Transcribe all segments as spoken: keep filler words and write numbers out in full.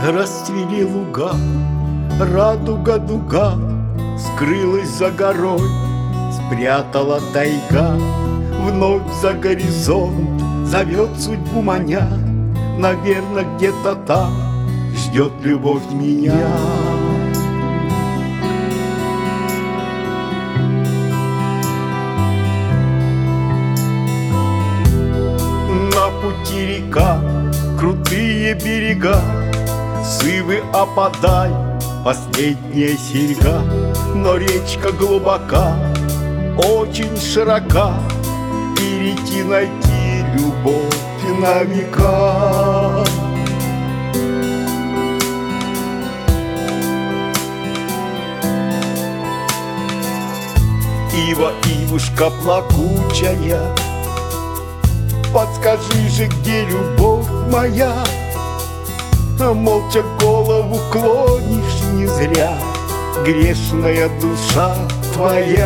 Расцвели луга, радуга дуга скрылась за горой, спрятала тайга. Вновь за горизонт зовет судьбу маня, наверно, где-то там ждет любовь меня. На пути река, крутые берега, сывы опадай, последняя серьга. Но речка глубока, очень широка, перейти найти любовь на века. Ива, ивушка плакучая, подскажи же, где любовь моя? Молча голову клонишь не зря, грешная душа твоя.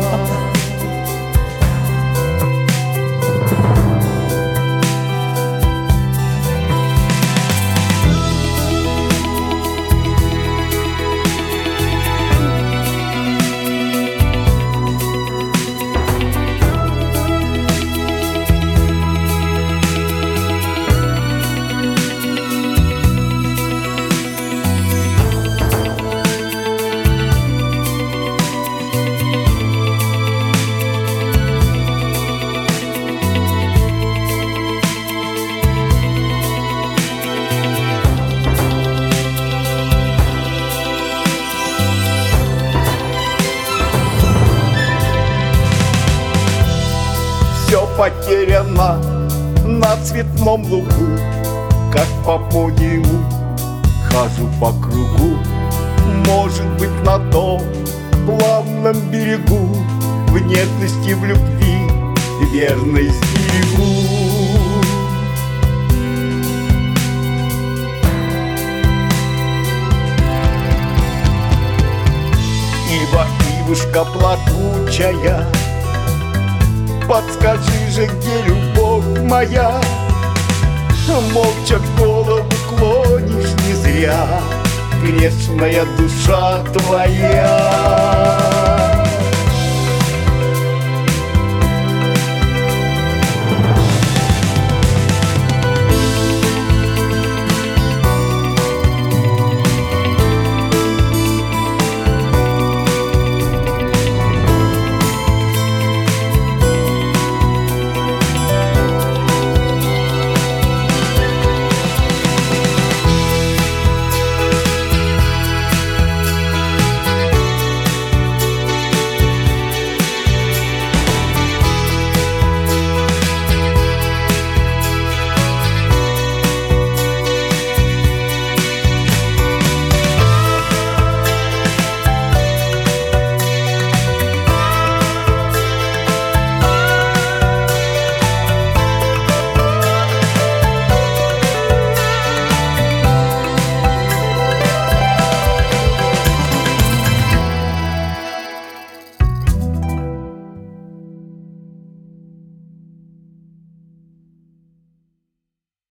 Все потеряно на цветном лугу, как по подиуму хожу по кругу. Может быть, на том плавном берегу в нежности, в любви верной сберегу. Ива, ивушка плакучая, подскажи же, где любовь моя? Молча голову клонишь не зря, грешная душа твоя.